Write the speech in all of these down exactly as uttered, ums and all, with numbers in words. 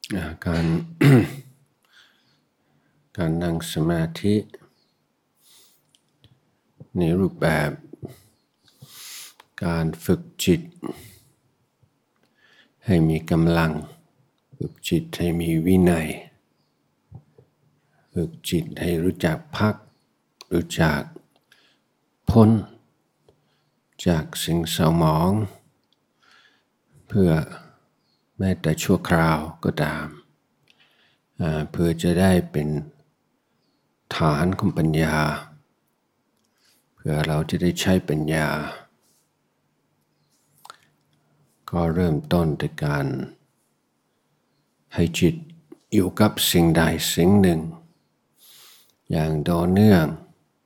การ การนั่งสมาธิในรูปแบบการฝึกจิตให้มีกำลังฝึกจิตให้มีวินัยฝึกจิตให้รู้จักพักรู้จักพ้นจากสิ่งเศร้าหมองเพื่อแม้แต่ชั่วคราวก็ตามเพื่อจะได้เป็นฐานของปัญญาเพื่อเราจะได้ใช้ปัญญาก็เริ่มต้นจากการให้จิตอยู่กับสิ่งใดสิ่งหนึ่งอย่างต่อเนื่อง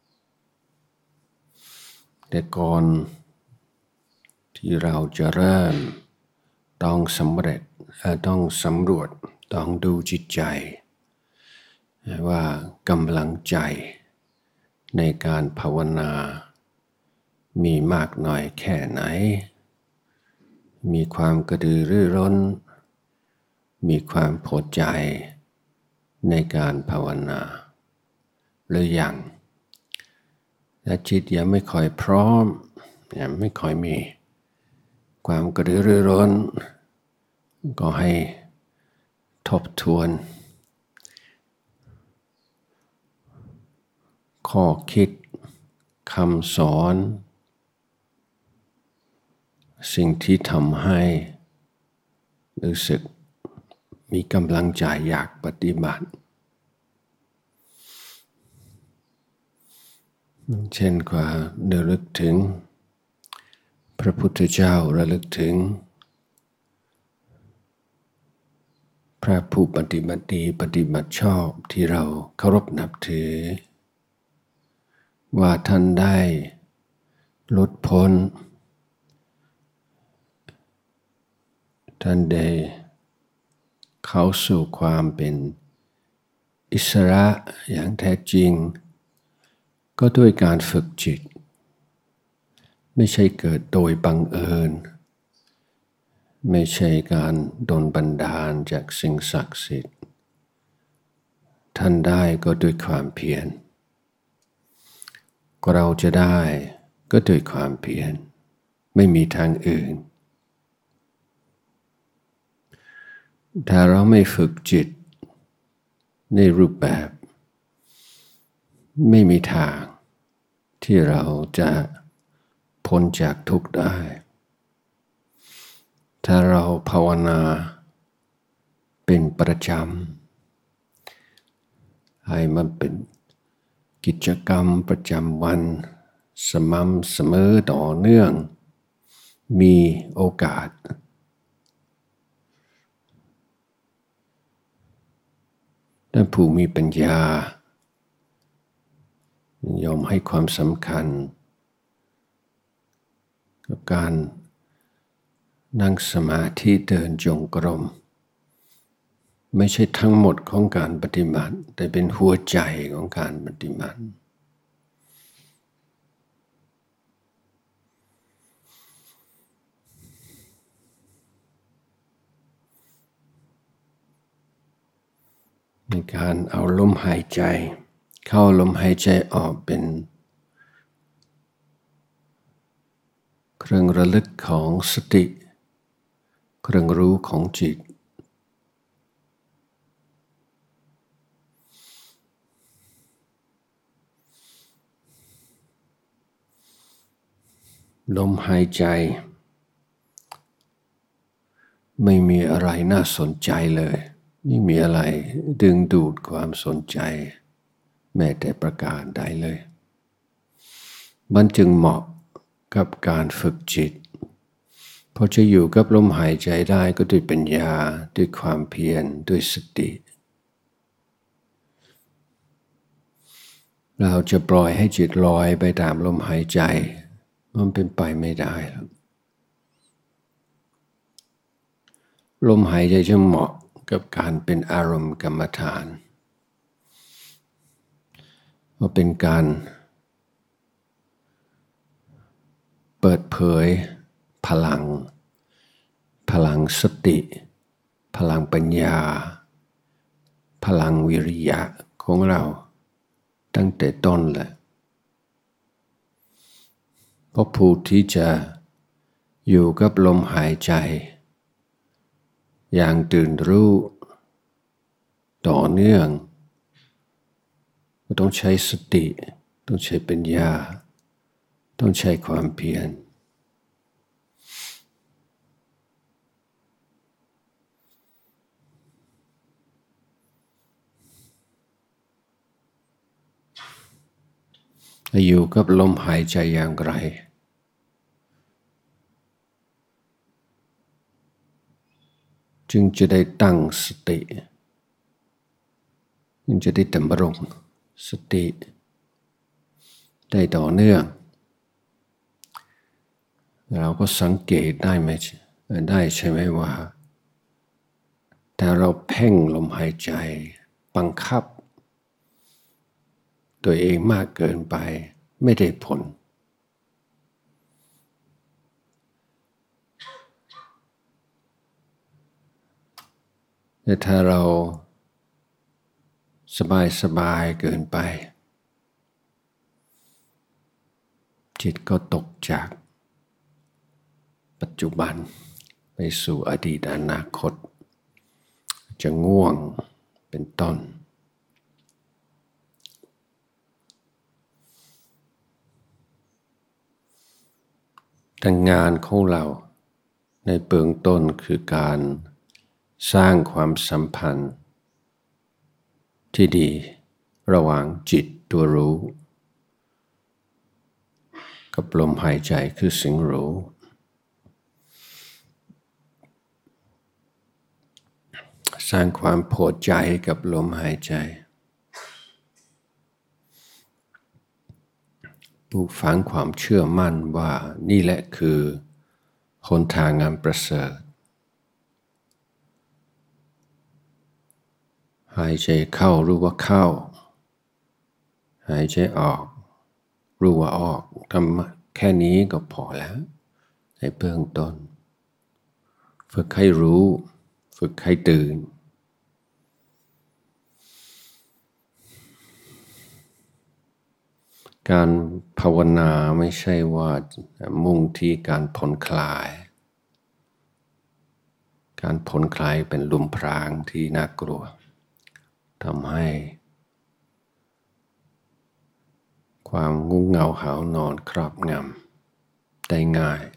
แต่ก่อนที่เราจะเริ่มต้องสำเร็จต้องสำรวจต้องดูจิตใจว่ากำลังใจในการภาวนามีมากน้อยแค่ไหนมีความกระตือรือร้นมีความพอใจในการภาวนาหรือยังและจิตยังไม่ค่อยพร้อมยังไม่ค่อยมีความกระตือรือร้นก็ให้ทบทวนข้อคิดคำสอนสิ่งที่ทำให้รู้สึกมีกำลังใจอยากปฏิบัติเช่นกว่าระลึกถึงพระพุทธเจ้าระลึกถึงพระผู้ปฏิบัติดีปฏิบัติชอบที่เราเคารพนับถือว่าท่านได้หลุดพ้นท่านได้เข้าสู่ความเป็นอิสระอย่างแท้จริงก็ด้วยการฝึกจิตไม่ใช่เกิดโดยบังเอิญไม่ใช่การโดนบันดาลจากสิ่งศักดิ์สิทธิ์ท่านได้ก็ด้วยความเพียรก็เราจะได้ก็ด้วยความเพียรไม่มีทางอื่นถ้าเราไม่ฝึกจิตในรูปแบบไม่มีทางที่เราจะพ้นจากทุกข์ได้ถ้าเราภาวนาเป็นประจำให้มันเป็นกิจกรรมประจำวันสม่ำเสมอต่อเนื่องมีโอกาสท่านผู้มีปัญญายอมให้ความสำคัญกับการนั่งสมาธิเดินจงกรมไม่ใช่ทั้งหมดของการปฏิบัติแต่เป็นหัวใจของการปฏิบัติในการเอาลมหายใจเข้าลมหายใจออกเป็นเครื่องระลึกของสติเครื่องรู้ของจิตลมหายใจไม่มีอะไรน่าสนใจเลยไม่มีอะไรดึงดูดความสนใจแม้แต่ประการใดเลยมันจึงเหมาะกับการฝึกจิตเพราะจะอยู่กับลมหายใจได้ก็ด้วยปัญญาด้วยความเพียรด้วยสติเราจะปล่อยให้จิตลอยไปตามลมหายใจมันเป็นไปไม่ได้ลมหายใจจะเหมาะกับการเป็นอารมณ์กรรมฐานว่าเป็นการเปิดเผยพลังพลังสติพพลังปัญญาพลังวิริยะของเราตั้งแต่ต้นเลยเพราะผู้ที่จะอยู่กับลมหายใจอย่างตื่นรู้ต่อเนื่องต้องใช้สติต้องใช้ปัญญาต้องใช้ความเพียรอยู่กับลมหายใจอย่างไรจึงจะได้ตั้งสติจึงจะได้ดำรงสติได้ต่อเนื่องเราก็สังเกตได้ไหมได้ใช่ไหมว่าแต่เราเพ่งลมหายใจบังคับตัวเองมากเกินไปไม่ได้ผลแต่ถ้าเราสบายสบายเกินไปจิตก็ตกจากปัจจุบันไปสู่อดีตอนาคตจะง่วงเป็นต้นแต่งานของเราในเบื้องต้นคือการสร้างความสัมพันธ์ที่ดีระหว่างจิตตัวรู้กับลมหายใจคือสิ่งรู้สร้างความพอใจกับลมหายใจปลูกฝังความเชื่อมั่นว่านี่แหละคือหนทางอันประเสริฐหายใจเข้ารู้ว่าเข้าหายใจออกรู้ว่าออกทำแค่นี้ก็พอแล้วในเบื้องต้นฝึกให้รู้ฝึกให้ตื่นการภาวนาไม่ใช่ว่ามุ่งที่การผ่อนคลายการผ่อนคลายเป็นลมพรางที่น่ากลัวทำให้ความง่วงเหงาหาวนอนครอบงำได้ง่าย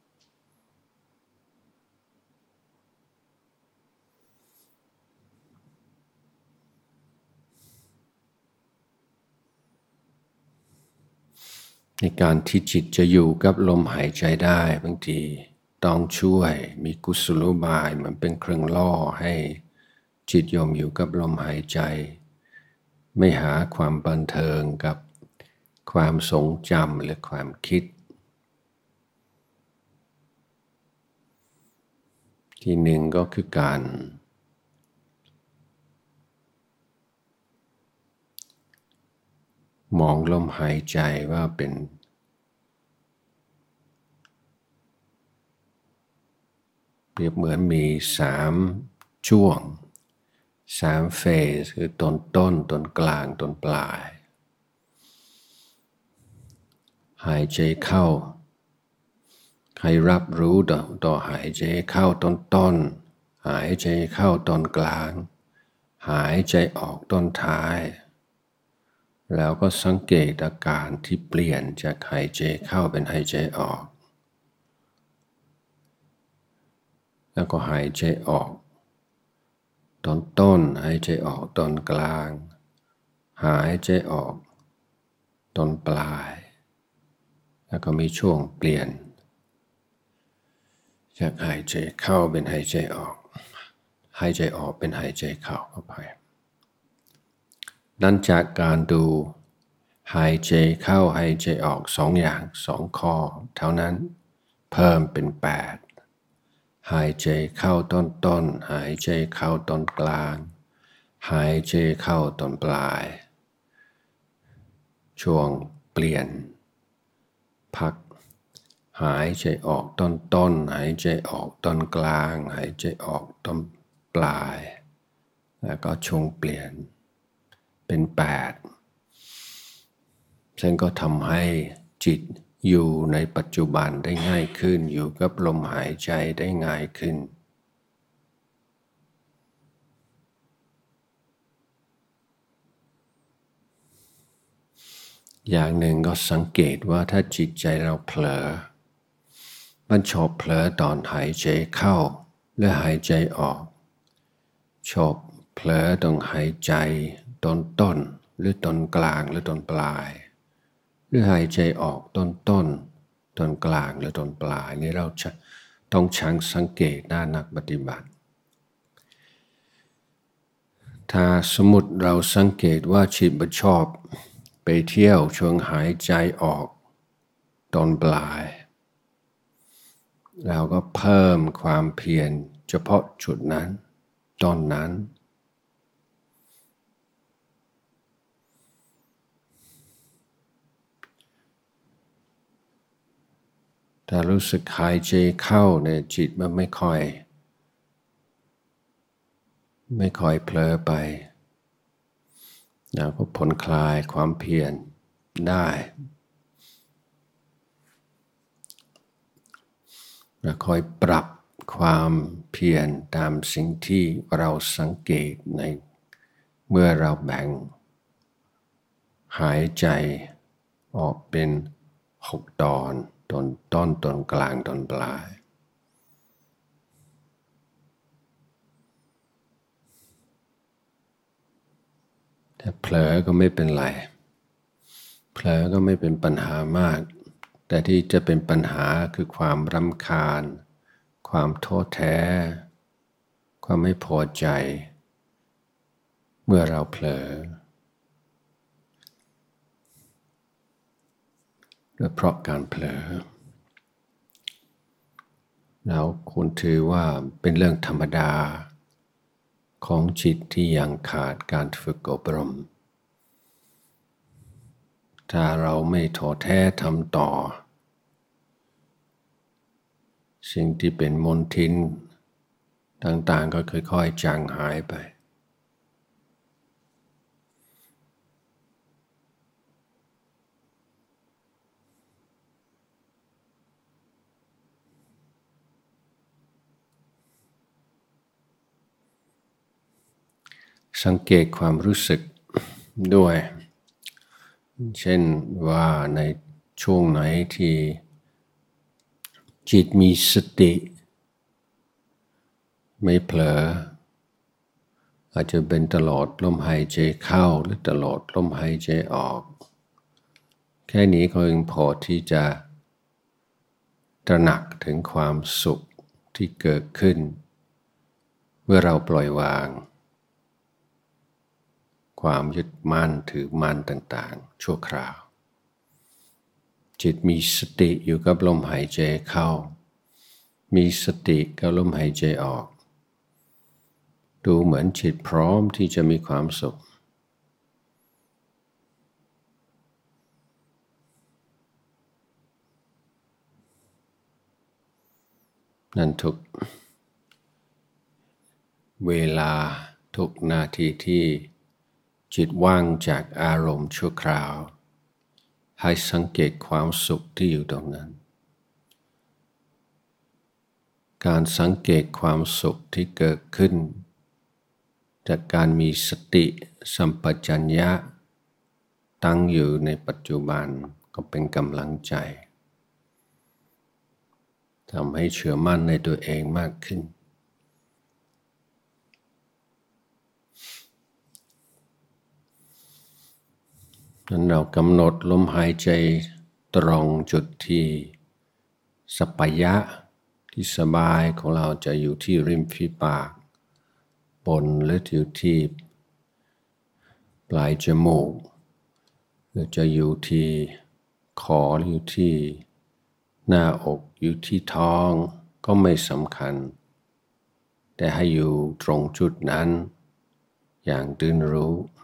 ในการที่จิตจะอยู่กับลมหายใจได้บางทีต้องช่วยมีกุศโลบายมันเป็นเครื่องล่อให้จิตยอมอยู่กับลมหายใจไม่หาความบันเทิงกับความทรงจำหรือความคิดที่หนึ่งก็คือการมองลมหายใจว่าเป็นเปรียบเหมือนมีสามช่วงสามเฟสคือต้นต้นต้นกลางต้นปลายหายใจเข้าให้รับรู้ต่อต่อหายใจเข้าต้นต้นหายใจเข้าต้นกลางหายใจออกต้นท้ายแล้วก็สังเกตอาการที่เปลี่ยนจากหายใจเข้าเป็นหายใจออกแล้วก็หายใจออกตอนต้นหายใจออกตอนกลางหายใจออกตอนปลายแล้วก็มีช่วงเปลี่ยนจากหายใจเข้าเป็นหายใจออกหายใจออกเป็นหายใจเข้าเข้าไปนั่นจากการดูหายใจเข้าหายใจออกสองอย่างสองข้อเท่านั้นเพิ่มเป็นแปดหายใจเข้าต้นต้นหายใจเข้าต้นกลางหายใจเข้าต้นปลายช่วงเปลี่ยนพักหายใจออกต้นต้นหายใจออกต้นกลางหายใจออกต้นปลายแล้วก็ช่วงเปลี่ยนเป็นแปดซึ่งก็ทำให้จิตอยู่ในปัจจุบันได้ง่ายขึ้นอยู่กับลมหายใจได้ง่ายขึ้นอย่างหนึ่งก็สังเกตว่าถ้าจิตใจเราเผลอมันชอบเผลอตอนหายใจเข้าและหายใจออกชอบเผลอตรงหายใจตอนต้นหรือตอนกลางหรือตอนปลายหรือหายใจออกตอนต้นตอนกลางหรือตอนปลายนี่เราจะต้องช่างสังเกตหน้านักปฏิบัติถ้าสมมติเราสังเกตว่าจิตมันชอบไปเที่ยวช่วงหายใจออกตอนปลายเราก็เพิ่มความเพียรเฉพาะจุดนั้นตอนนั้นถ้ารู้สึกหายใจเข้าเนี่ยจิตมันไม่ค่อยไม่ค่อยเผลอไปเราก็ผ่อนคลายความเพียรได้เราคอยปรับความเพียรตามสิ่งที่เราสังเกตในเมื่อเราแบ่งหายใจออกเป็นหกตอนตอนต้นตอนกลางตอนปลายแต่เผลอก็ไม่เป็นไรเผลอก็ไม่เป็นปัญหามากแต่ที่จะเป็นปัญหาคือความรำคาญความท้อแท้ความไม่พอใจเมื่อเราเผลอเพราะการเผลอเราควรถือว่าเป็นเรื่องธรรมดาของจิตที่ยังขาดการฝึกอบรมถ้าเราไม่ท้อแท้ทำต่อสิ่งที่เป็นมลทินต่างๆก็ค่อยๆจางหายไปสังเกตความรู้สึกด้วยเช่นว่าในช่วงไหนที่จิตมีสติไม่เผลออาจจะเป็นตลอดลมหายใจเข้าหรือตลอดลมหายใจออกแค่นี้ก็ยังพอที่จะตระหนักถึงความสุขที่เกิดขึ้นเมื่อเราปล่อยวางความยึดมั่นถือมั่นต่างๆชั่วคราวจิตมีสติอยู่กับลมหายใจเข้ามีสติกับลมหายใจออกดูเหมือนจิตพร้อมที่จะมีความสุขนั่นทุกเวลาทุกนาทีที่จิตว่างจากอารมณ์ชั่วคราวให้สังเกตความสุขที่อยู่ตรงนั้นการสังเกตความสุขที่เกิดขึ้นจากการมีสติสัมปชัญญะตั้งอยู่ในปัจจุบันก็เป็นกำลังใจทำให้เชื่อมั่นในตัวเองมากขึ้นนั้นเรากำหนดลมหายใจตรงจุดที่สัปปายะที่สบายของเราจะอยู่ที่ริมฝีปากบนหรืออยู่ที่ปลายจมูกหรือจะอยู่ที่คอหรืออยู่ที่หน้าอกอยู่ที่ท้องก็ไม่สำคัญแต่ให้อยู่ตรงจุดนั้นอย่างตื่นรู้